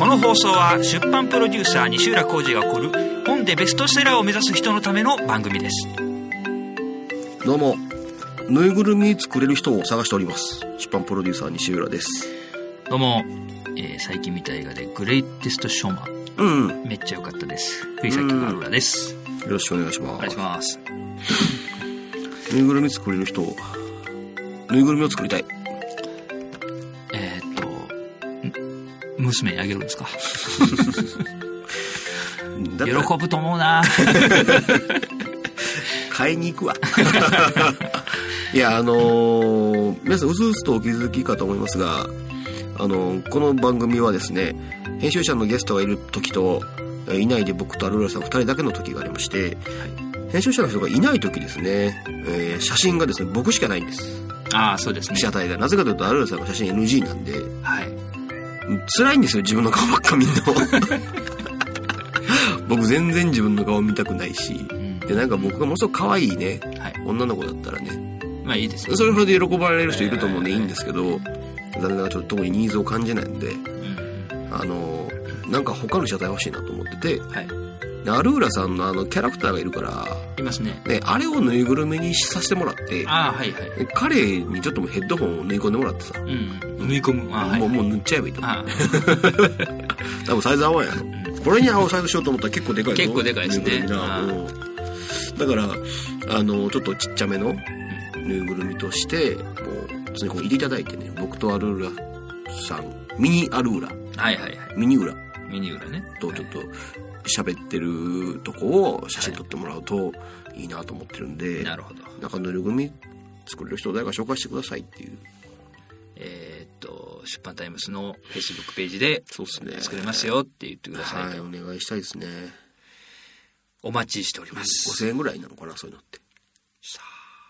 の放送は出版プロデューサー西浦浩司が送る本でベストセラーを目指す人のための番組です。 どうも、ぬいぐるみ作れる人を探しております。出版プロデューサー西浦です。 どうも、最近見た映画でグレイテストショーマン、めっちゃ良かったです。栗崎が浦です。 よろしくお願いします。 お願いします。 ぬいぐるみ作れる人、ぬいぐるみを作りたい。 娘にあげるんですか？喜だったらぶと思うな。 買いに行くわ。いや、皆さんうすうすとお気づきかと思いますが、この番組はですね、編集者のゲストがいる時といないで僕とアルーラさん2人だけの時がありまして、編集者の人がいない時ですね、写真がですね僕しかないんです。 ああ、そうですね。 被写体がなぜかというとアルーラさんが写真 NG なんで、 はい。 辛いんですよ、自分の顔ばっか見るの。僕全然自分の顔見たくないし、でなんか僕がものすごく可愛いね、女の子だったらね、 まあいいですよ。 それほど喜ばれる人いると思うんでいいんですけど、残念ながらちょっと特にニーズを感じないんで、なんか他の被写体欲しいなと思ってて、アルーラさんのキャラクターがいるから、 いますね。 あれをぬいぐるみにさせてもらって、彼にちょっとヘッドホンを縫い込んでもらってさ、 縫い込む、 もう塗っちゃえばいいと思う。多分サイズ合わんやろ。これに合うサイズしようと思ったら結構でかいの。 結構でかいですね。 だからちょっとちっちゃめのぬいぐるみとしてもう普通にこう入れていただいてね、僕とアルーラさん、ミニアルーラ、ミニウラねとちょっと喋ってるとこを写真撮ってもらうといいなと思ってるんで、 なるほど。 なんかぬいぐるみ作れる人誰か紹介してくださいっていう。 出版タイムスのフェイスブックページで作れますよって言ってくださいと。 はい、お願いしたいですね。 お待ちしております。 5000円ぐらいなのかな、そういうのって。 さあ、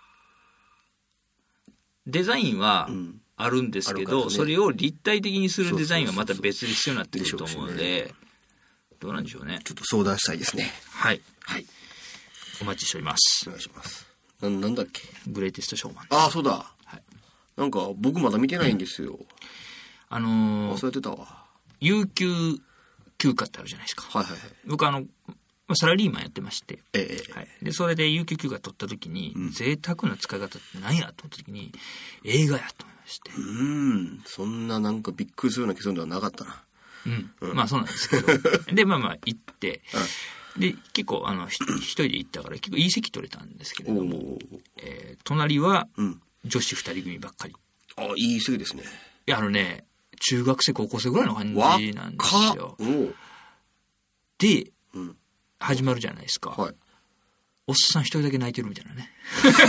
デザインはあるんですけど、それを立体的にするデザインはまた別に必要になってくると思うので、どうなんでしょうね。 ちょっと相談したいですね。 はい。お待ちしております。 お願いします。なんだっけ。 グレイテストショーマン。 ああ、そうだ。なんか僕まだ見てないんですよ。忘れてたわ。 有給休暇ってあるじゃないですか。僕サラリーマンやってまして、でそれで有給休暇取った時に、贅沢な使い方って何やと思った時に映画やと思いまして。 そんななんかびっくりするような結論ではなかったな。 まあそうなんですけど、でまあ行って、で結構一人で行ったから結構いい席取れたんですけれども、隣は女子2人組ばっかり。 あ、いい席ですね。 いや中学生高校生ぐらいの感じなんですよ。で、始まるじゃないですか。おっさん一人だけ泣いてるみたいなね。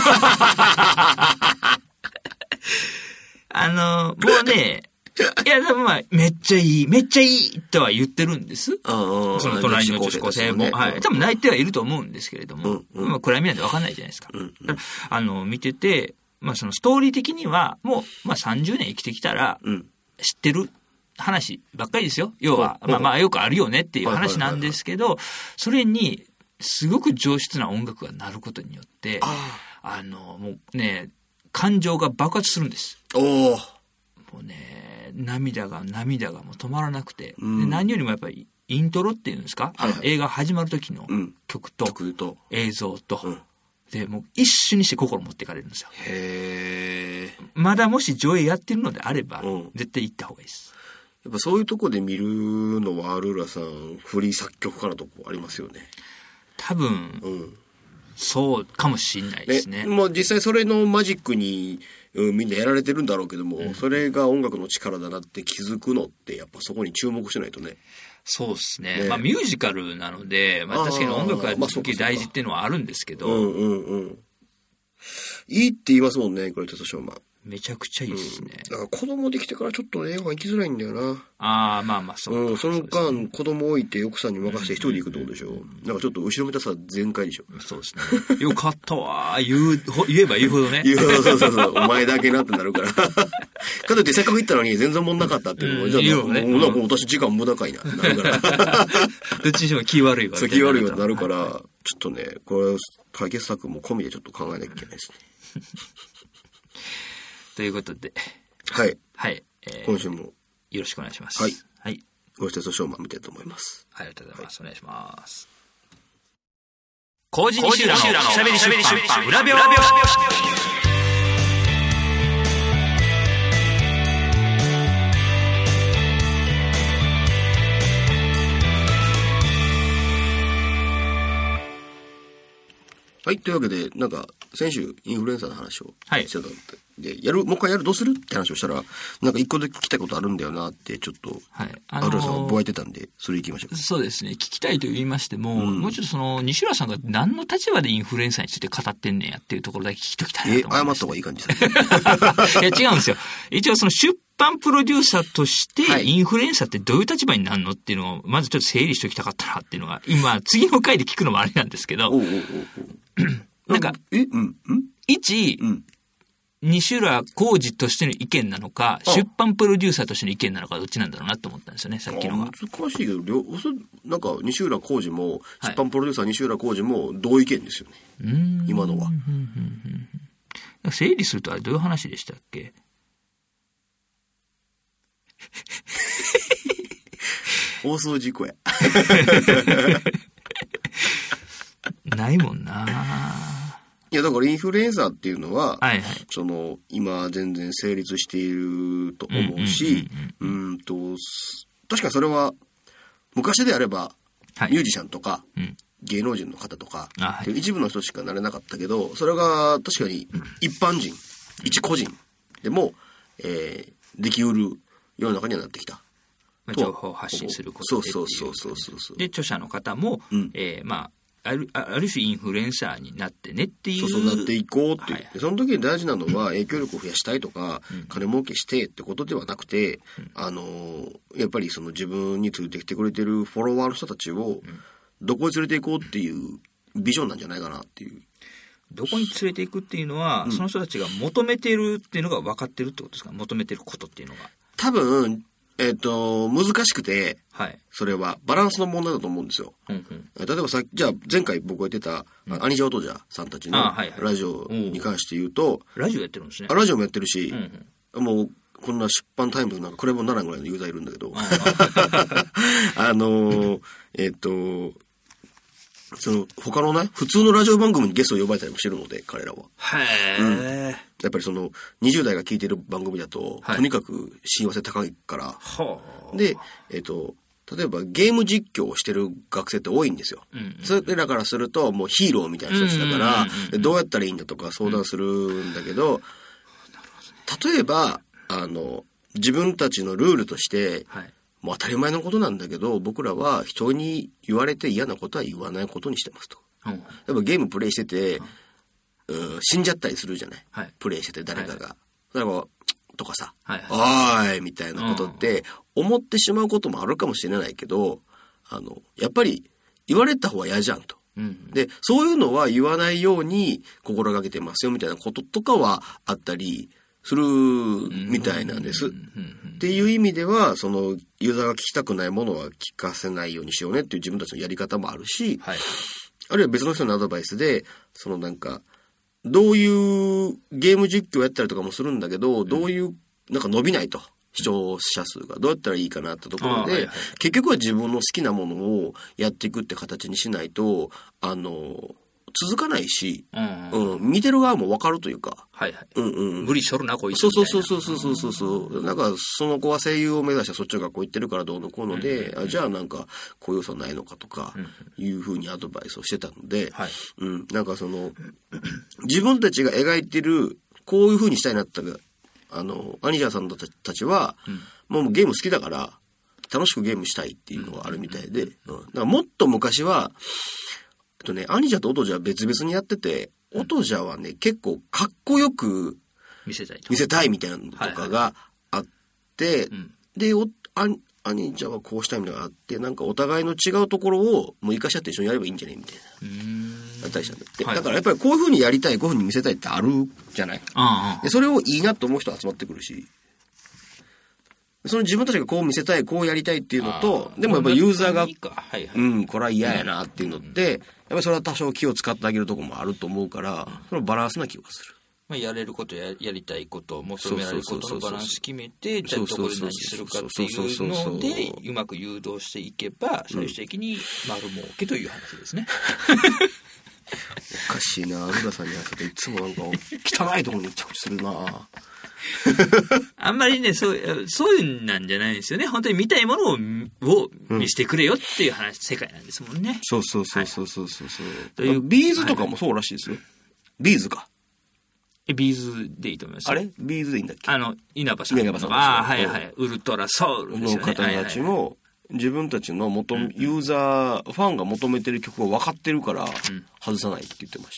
もうね、いやでもまあめっちゃいいとは言ってるんです。その隣の女子高生も、多分泣いてはいると思うんですけれども、暗闇なんて分かんないじゃないですか。見てて、そのストーリー的にはもう30年生きてきたら知ってる話ばっかりですよ。要はよくあるよねっていう話なんですけど、それにすごく上質な音楽が鳴ることによってもうね、感情が爆発するんです。もうね、涙がもう止まらなくて、で何よりもやっぱりイントロっていうんですか、映画始まる時の曲と映像と、でもう一瞬にして心持っていかれるんですよ。まだもし上映やってるのであれば、絶対行った方がいいです。 やっぱそういうとこで見るのはアルーラさんフリー作曲家のとこありますよね。 多分、そうかもしれないですね。 もう実際それのマジックに、みんなやられてるんだろうけども、それが音楽の力だなって気づくのってやっぱそこに注目しないとね。 そうですね。ミュージカルなので、確かに音楽が大事っていうのはあるんですけど、いいって言いますもんね、グレイテストショーマン。 めちゃくちゃいいですね。 だから子供できてからちょっと映画行きづらいんだよな。 そうか。 その間、子供置いて奥さんに任せて一人で行くってことでしょ。なんかちょっと後ろめたさ全開でしょ。 そうですね。よかったわ言えば言うほどね。 そうお前だけなってなるから。かといってせっかく行ったのに全然もんなかったっていうのも、じゃあなんか私時間無駄かいなってなるから。 どっちにしても気悪いわ。 そう、気悪いわってなるから、ちょっとね、これ解決策も込みでちょっと考えなきゃいけないですね。 ということで、 今週もよろしくお願いします。 ご一緒ショーマン見たいと思います。 ありがとうございます。お願いします。麹西浦のしゃべり出版裏表。 はい、というわけで、なんか、先週インフルエンザの話をしてたので、もう一回やるどうするって話をしたら、なんか一個で聞きたいことあるんだよなって、ちょっと、アルラさんがぼやいてたんで、それ行きましょう。 そうですね、聞きたいと言いましても、もうちょっと西浦さんが何の立場でインフルエンザについて語ってんねんやっていうところだけ聞きときたいなと思いました。 謝った方がいい感じですね。いや、違うんですよ。一応出版プロデューサーとして、インフルエンサーってどういう立場になるのっていうのを、まずちょっと整理しておきたかったなっていうのが、今、次の回で聞くのもあれなんですけど、なんか、西浦浩二としての意見なのか、出版プロデューサーとしての意見なのか、どっちなんだろうなと思ったんですよね、さっきのが。 難しいけど、なんか西浦浩二も、出版プロデューサー西浦浩二も同意見ですよね。今のは。 整理するとあれどういう話でしたっけ？ 放送事故や。 ないもんな。 いやだからインフルエンサーっていうのは、今全然成立していると思うし、確かにそれは昔であれば、ミュージシャンとか、芸能人の方とか、一部の人しかなれなかったけど、それが確かに一般人、一個人でも、できうる世の中にはなってきた。 情報を発信することでっていう。 そう。 で著者の方も、ある種インフルエンサーになってねっていう。 そうなっていこうっていう。その時に大事なのは影響力を増やしたいとか、金儲けしてってことではなくて、やっぱり自分についてきてくれてるフォロワーの人たちをどこに連れていこうっていうビジョンなんじゃないかなっていう。 どこに連れていくっていうのは、その人たちが求めてるっていうのが分かってるってことですか？求めてることっていうのが。 多分、難しくて、それはバランスの問題だと思うんですよ。例えばじゃあ前回僕が言ってた、アニジャオトジャさんたちのラジオに関して言うと、 ラジオやってるんですね。 ラジオもやってるし、もうこんな出版タイムズなんかこれもならんぐらいのユーザーいるんだけど、他のね、普通のラジオ番組にゲストを呼ばれたりもしてるので、彼らは。やっぱり20代が聞いてる番組だと、とにかく親和性高いから。で、例えばゲーム実況をしてる学生って多いんですよ。それらからすると、もうヒーローみたいな人たちだから、どうやったらいいんだとか相談するんだけど、例えば、自分たちのルールとして、もう当たり前のことなんだけど、僕らは人に言われて嫌なことは言わないことにしてますと。やっぱゲームプレイしてて、死んじゃったりするじゃない、プレイしてて誰かが。だからとかさ、おーいみたいなことって思ってしまうこともあるかもしれないけど、やっぱり言われた方が嫌じゃんと。で、そういうのは言わないように心がけてますよみたいなこととかはあったりするみたいなんです。っていう意味では、ユーザーが聞きたくないものは聞かせないようにしようねっていう自分たちのやり方もあるし、あるいは別の人のアドバイスで、なんか、どういうゲーム実況やったりとかもするんだけど、どういう、なんか伸びないと。視聴者数がどうやったらいいかなってところで、結局は自分の好きなものをやっていくって形にしないと、続かないし、見てる側も分かるというか。 無理しょるな、こいつ。 そう。なんか、その子は声優を目指してそっちの学校行ってるからどうのこうので、じゃあなんか、こういう要素ないのかとか、いうふうにアドバイスをしてたので、なんか自分たちが描いてる、こういうふうにしたいなってアニジャーさんたちは、もうゲーム好きだから、楽しくゲームしたいっていうのがあるみたいで、だからもっと昔は、アニジャとオトジャは別々にやってて、オトジャはね、結構かっこよく見せたいみたいなのとかがあって、で、アニジャはこうしたいみたいなのがあって、なんかお互いの違うところをもう生かし合って一緒にやればいいんじゃねみたいな。だったりしたんだって。だからやっぱりこういう風にやりたい、こういう風に見せたいってあるじゃない？で、それをいいなと思う人集まってくるし、自分たちがこう見せたい、こうやりたいっていうのと、でもやっぱりユーザーが、これは嫌やなっていうのって、やっぱりそれは多少気を使ってあげるところもあると思うから、そのバランスな気がする。 まあ、やれることやりたいこと求められることのバランス決めてじゃあどこで何するかっていうのでうまく誘導していけば最終的に丸儲けという話ですね。 おかしいな、浦さんに話すといつもなんか汚いところに着地するな。 あんまりねそういうなんじゃないんですよね。本当に見たいものを見せてくれよっていう話、世界なんですもんね。 そう、ビーズとかもそうらしいですよ。ビーズか。 ビーズでいいと思います。 あれビーズでいいんだっけ？ 稲葉さんとか、はいはい、ウルトラソウルですよね。 の方たちも、自分たちのユーザー、ファンが求めてる曲を分かってるから外さないって言ってました。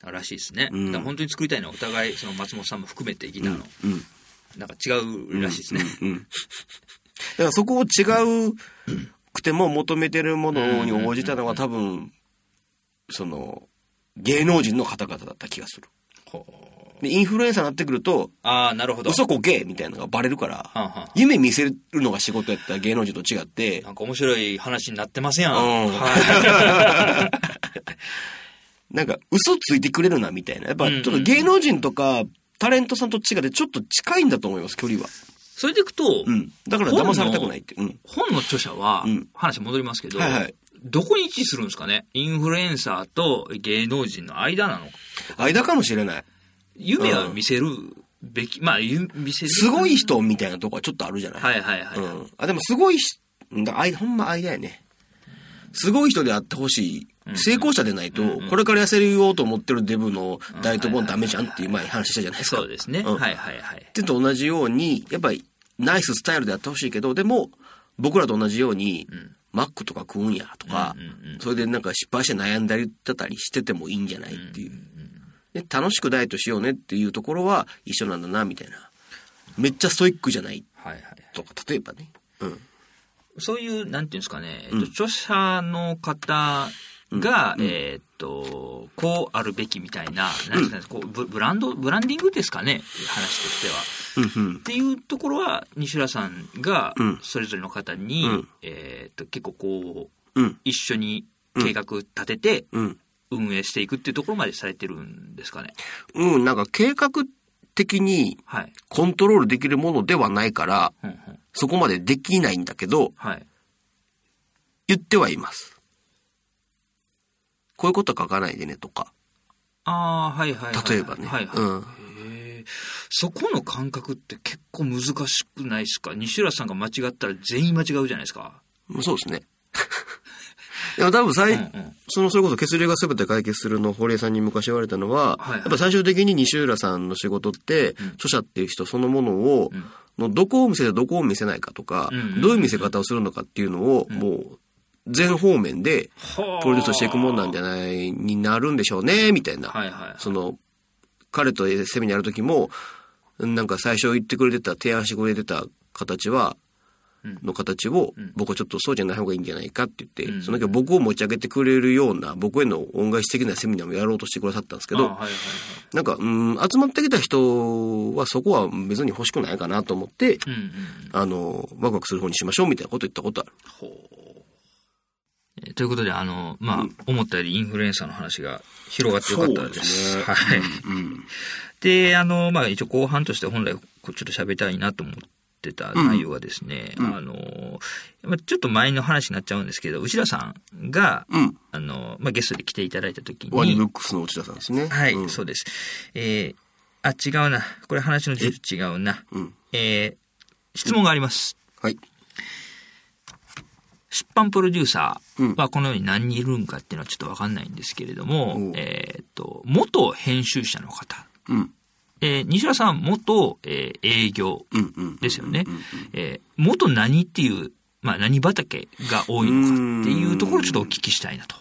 らしいですね。だから本当に作りたいのはお互いその松本さんも含めてギターの、なんか違うらしいですね。だからそこを違うくても求めてるものに応じたのは多分その芸能人の方々だった気がする。でインフルエンサーになってくると、 なるほど、 嘘こけみたいなのがバレるから、夢見せるのが仕事やったら芸能人と違って、 なんか面白い話になってますやん。 なんか嘘ついてくれるなみたいな、やっぱちょっと芸能人とかタレントさんと違ってちょっと近いんだと思います、距離は。 それでいくと、 だから騙されたくないって。 本の著者は、話戻りますけど、どこに位置するんですかね。インフルエンサーと芸能人の間なのか。 間かもしれない。 夢は見せるべき、まあ見せる。 すごい人みたいなとこはちょっとあるじゃない。でもすごいほんま間やね。すごい人であってほしい。成功者でないと、これから痩せるようと思ってるデブのダイエット本ダメじゃんっていう前に話したじゃないですか。 そうですね。 ってと同じように、やっぱりナイススタイルであってほしいけど、でも僕らと同じように、マックとか食うんやとか、それでなんか失敗して悩んだりたりしててもいいんじゃないっていう。で楽しくダイエットしようねっていうところは一緒なんだなみたいな。めっちゃストイックじゃないとか、例えばね。 そういうなんていうんですかね、著者の方が、こうあるべきみたいな、なんですかね、こうブランディングですかね、話としては。っていうところは西浦さんがそれぞれの方に、結構こう、一緒に計画立てて運営していくっていうところまでされてるんですかね。 なんか計画的にコントロールできるものではないから、そこまでできないんだけど、言ってはいます。こういうこと書かないでねとか。例えばね。そこの感覚って結構難しくないですか？西浦さんが間違ったら全員間違うじゃないですか。 そうですね。でも多分それこそ血流が全て解決するの堀江さんに昔言われたのは、やっぱ最終的に西浦さんの仕事って、著者っていう人そのものを、どこを見せてどこを見せないかとか、どういう見せ方をするのかっていうのを、もう全方面でプロデュースしていくもんなんじゃないになるんでしょうねみたいな。彼とセミナーやる時もなんか最初言ってくれてた提案してくれてた形を僕はちょっとそうじゃない方がいいんじゃないかって言って、その時は僕を持ち上げてくれるような僕への恩返し的なセミナーもやろうとしてくださったんですけど、なんか集まってきた人はそこは別に欲しくないかなと思って、ワクワクする方にしましょうみたいなこと言ったことある。 ということで思ったよりインフルエンサーの話が広がってよかったです。で一応後半として本来ちょっと喋りたいなと思ってた内容はですね、ちょっと前の話になっちゃうんですけど、内田さんが、ゲストで来ていただいた時にワニブックスの内田さんですね。 そうです。違うな、これ話の順序違うな。質問があります。出版プロデューサーはこのように何人いるんかっていうのはちょっと分かんないんですけれども、元編集者の方、西浦さん元、営業ですよね。元何っていう、何畑が多いのかっていうところをちょっとお聞きしたいなと。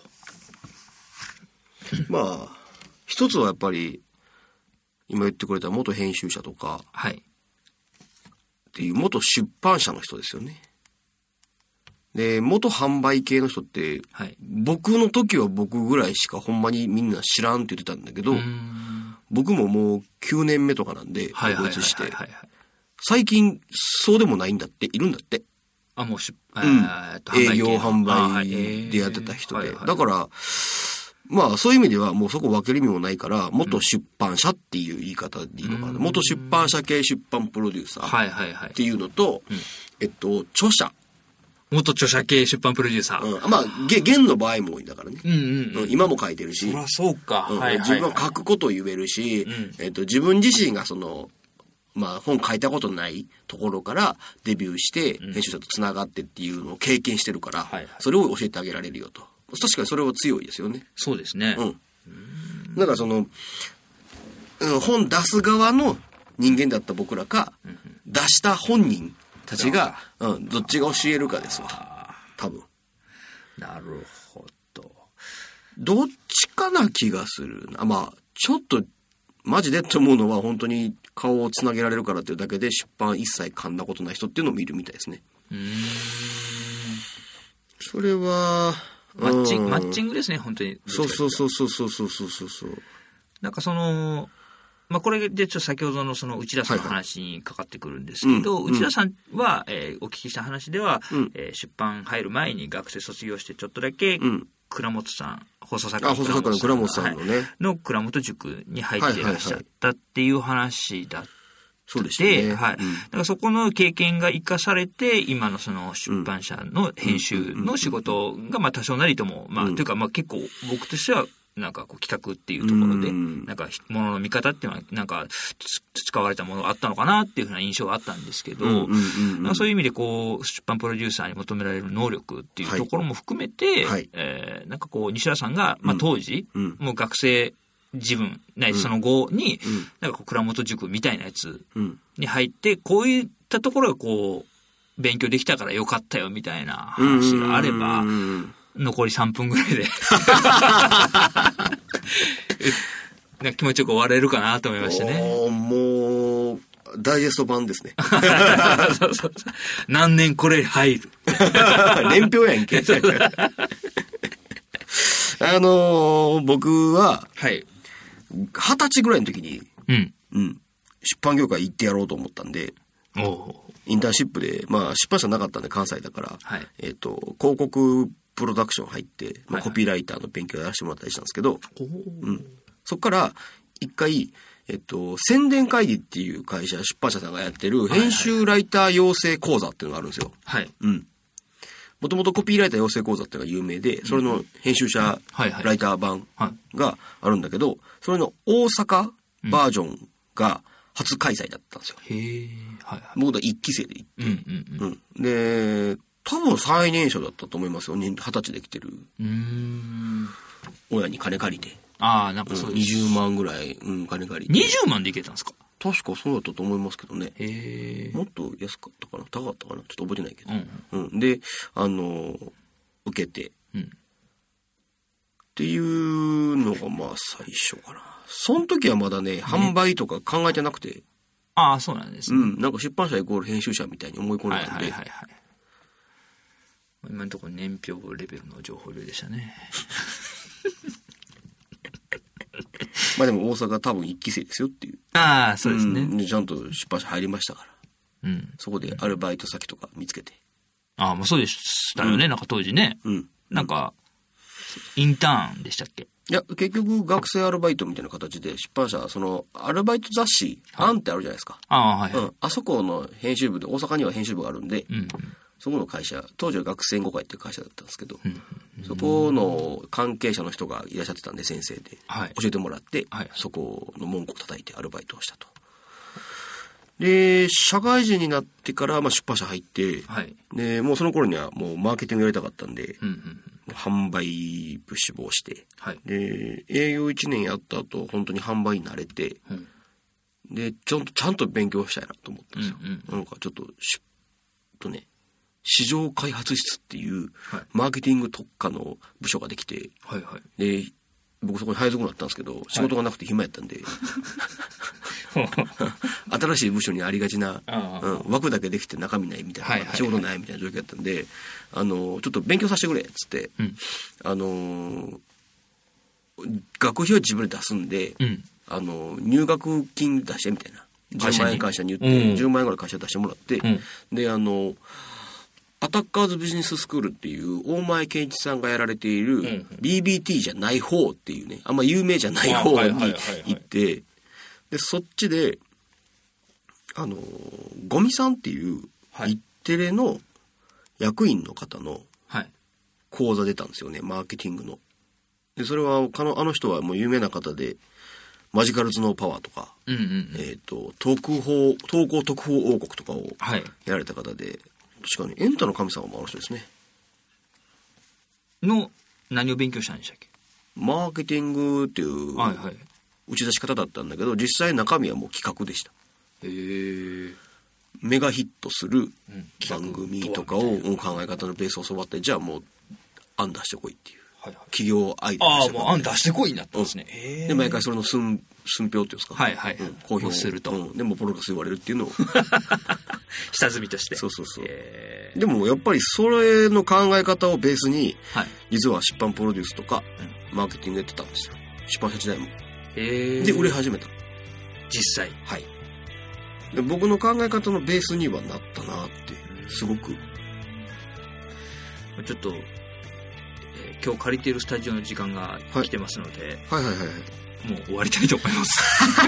一つはやっぱり今言ってくれた元編集者とかっていう元出版社の人ですよね。で、元販売系の人って、僕の時は僕ぐらいしかほんまにみんな知らんって言ってたんだけど、僕ももう9年目とかなんで、独立して、最近そうでもないんだって、いるんだって。 もう営業販売でやってた人で。だから、 まあそういう意味ではもうそこ分ける意味もないから、元出版社っていう言い方でいいのかな。元出版社系出版プロデューサーっていうのと、著者。 元著者系出版プロデューサー。 まあ、現の場合も多いんだからね。今も書いてるし。 そりゃそうか。 自分は書くことを言えるし、自分自身がまあ本書いたことないところからデビューして、編集者とつながってっていうのを経験してるから、それを教えてあげられるよと。確かにそれは強いですよね。 そうですね。 だから本出す側の人間だった僕らか、出した本人たちが、どっちが教えるかですわ。多分。 なるほど。 どっちかな気がするな。まあ、ちょっと、マジでって思うのは本当に顔をつなげられるからっていうだけで出版一切噛んだことない人っていうのを見るみたいですね。それは、 マッチングですね、本当に。 そう。 なんかまあ、これでちょっと先ほどの内田さんの話にかかってくるんですけど、内田さんは、お聞きした話では、出版入る前に学生卒業してちょっとだけ、倉本さん、放送作家の倉本さんのね、 の倉本塾に入っていらっしゃったっていう話だって、 そうですね。 だからそこの経験が生かされて、今の出版社の編集の仕事が、まあ多少なりとも、まあ、というか、まあ結構僕としては、なんか企画っていうところで、なんか物の見方っていうのは、なんか培われたものがあったのかなっていうふうな印象があったんですけど、そういう意味で出版プロデューサーに求められる能力っていうところも含めて、なんか西田さんが、まあ当時、もう学生自分ないその後に、なんか倉本塾みたいなやつに入って、こういったところが勉強できたからよかったよみたいな話があれば、残り3分ぐらいで気持ちよく終われるかなと思いましてね。 もうダイジェスト版ですね。 そう何年これ入る。 年表やんけ。僕は、20歳ぐらいの時に、出版業界行ってやろうと思ったんで、インターンシップで、まあ出版社なかったんで関西だから、広告プロダクション入って、まあ、コピーライターの勉強やらせてもらったりしたんですけど、そっから一回、宣伝会議っていう会社、出版社さんがやってる編集ライター養成講座っていうのがあるんですよ。もともとコピーライター養成講座っていうのが有名で、それの編集者ライター版があるんだけど、それの大阪バージョンが初開催だったんですよ。僕は1期生で行って。で、多分最年少だったと思いますよ。20歳で来てる。親に金借りて。 なんかそうです。 20万ぐらい、金借りて。 20万で行けたんですか？ 確かそうだったと思いますけどね。もっと安かったかな、高かったかな、ちょっと覚えてないけど。で、受けて。っていうのがまあ最初かな。その時はまだね、販売とか考えてなくて。 そうなんですね。 なんか出版社イコール編集者みたいに思い込んでたんで。 今のところ年表レベルの情報量でしたね。 まあでも大阪多分1期生ですよっていう。 そうですね。 ちゃんと出版社入りましたから。そこでアルバイト先とか見つけて。 もうそうでしたよね、なんか当時ね。なんか、インターンでしたっけ？ いや、結局学生アルバイトみたいな形で出版社、アルバイト雑誌、アンってあるじゃないですか。あそこの編集部で、大阪には編集部があるんで、そこの会社、当時は学生5会っていう会社だったんですけど、そこの関係者の人がいらっしゃってたんで、先生で、教えてもらって、そこの門戸を叩いてアルバイトをしたと。で、社会人になってから、まあ、出版社入って、で、もうその頃にはもうマーケティングやりたかったんで、販売部志望して、で、営業1年やった後、本当に販売に慣れて、で、ちゃんと勉強したいなと思ったんですよ。なんかちょっと市場開発室っていうマーケティング特化の部署ができて、で、僕そこに配属になったんですけど、仕事がなくて暇やったんで、新しい部署にありがちな、枠だけできて中身ないみたいな、仕事ないみたいな状況だったんで、ちょっと勉強させてくれっつって、学費は自分で出すんで、入学金出してみたいな。10万円会社に言って、10万円ぐらい会社出してもらって、で、 アタッカーズビジネススクールっていう大前健一さんがやられている BBT じゃない方っていうね、あんま有名じゃない方に行って、でそっちでゴミさんっていう日テレの役員の方の講座出たんですよね、マーケティングの。でそれはあの人はもう有名な方で、マジカル頭脳パワーとか、投稿特報王国とかをやられた方で、確かにエンタの神様もあの人ですね。 の何を勉強したんでしたっけ？ マーケティングっていう打ち出し方だったんだけど、実際中身はもう企画でした。メガヒットする番組とかを考え方のベースを教わって、じゃあもう案出してこいっていう、企業アイデア出してこい。もう案出してこいになったんですね。 で毎回それの寸評っていうんですか、公表すると、 でもプロレス言われるっていうのを下積みとして。 そう。でもやっぱりそれの考え方をベースに、実は出版プロデュースとか、マーケティングやってたんですよ、出版社時代も。で売れ始めた、 実際。 で僕の考え方のベースにはなったなって、すごく。 ちょっと、今日借りているスタジオの時間が来てますので、もう終わりたいと思います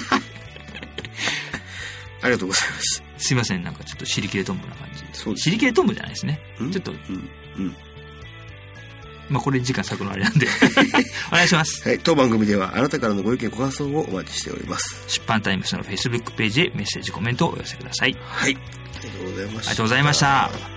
ありがとうございます。 すいません、なんかちょっと尻切れトンボな感じ。尻切れトンボじゃないですね、ちょっと、まあこれ時間割くのあれなんでお願いします。 当番組ではあなたからのご意見ご感想をお待ちしております。 出版タイムスの Facebook ページへメッセージコメントをお寄せください。 ありがとうございました。 ありがとうございました。